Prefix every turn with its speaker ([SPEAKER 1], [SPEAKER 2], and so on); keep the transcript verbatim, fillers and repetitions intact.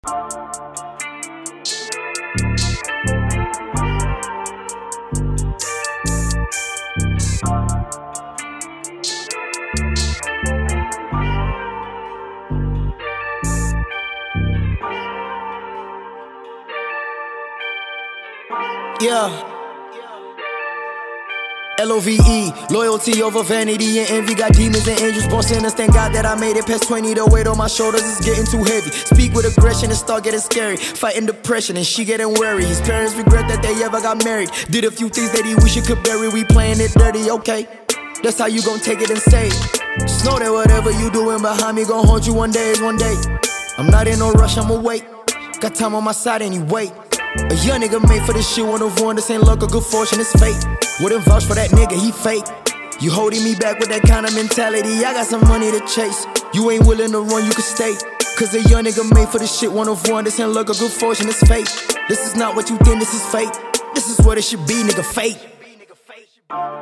[SPEAKER 1] Yeah. L O V E, loyalty over vanity and envy. Got demons and angels born sinners. Thank God that I made it past twenty. The weight on my shoulders is getting too heavy. Speak with aggression and start getting scary. Fighting depression and she getting worried. His parents regret that they ever got married. Did a few things that he wish he could bury. We playing it dirty, okay. That's how you gon' take it and say it. Just know that whatever you doing behind me gon' haunt you one day is one day. I'm not in no rush, I'ma wait. Got time on my side anyway. A young nigga made for this shit, one of one. This ain't luck or good fortune, it's fate. Wouldn't vouch for that nigga, he fake. You holding me back with that kind of mentality. I got some money to chase. You ain't willing to run, you can stay. Cause a young nigga made for this shit, one of one. This ain't luck or good fortune, it's fate. This is not what you think, this is fate. This is what it should be, nigga, fate.